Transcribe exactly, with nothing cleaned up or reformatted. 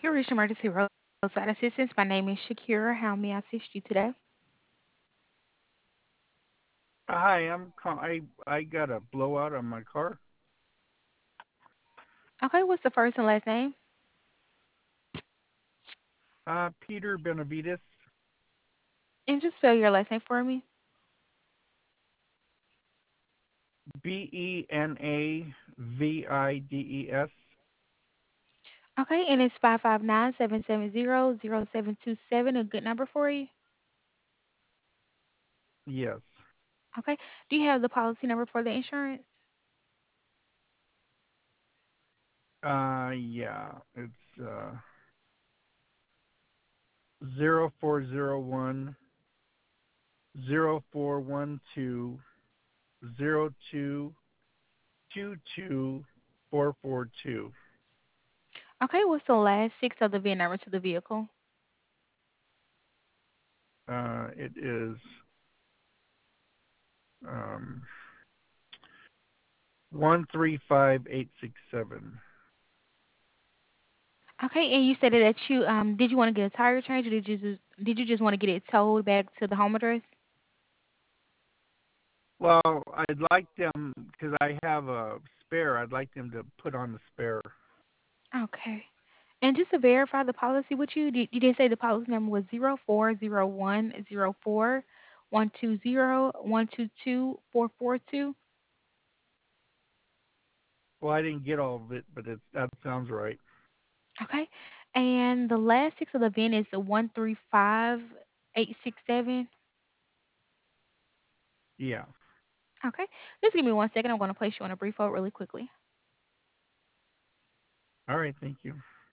You reached emergency roadside assistance. My name is Shakira. How may I assist you today? Hi, I'm call- I I got a blowout on my car. Okay, what's the first and last name? Uh, Peter Benavides, And just spell your last name for me. B E N A V I D E S. Okay, and it's five five nine seven seven zero zero seven two seven. A good number for you? Yes. Okay. Do you have the policy number for the insurance? Uh, yeah, it's uh zero four zero one zero four one two zero two two two four four two. Okay, what's the last six of the V I N number to the vehicle? Uh, it is um one three five eight six seven. Okay, and you said that you um did you want to get a tire change or did you just did you just want to get it towed back to the home address? Well, I'd like them because I have a spare. I'd like them to put on the spare. Okay. And just to verify the policy with you, did, you did say the policy number was zero four zero one zero four one two zero one two two four four two. Well, I didn't get all of it, but it that sounds right. Okay. And the last six of the V I N is the one three five eight six seven. Yeah. Okay. Just give me one second. I'm going to place you on a brief hold really quickly. All right. Thank you.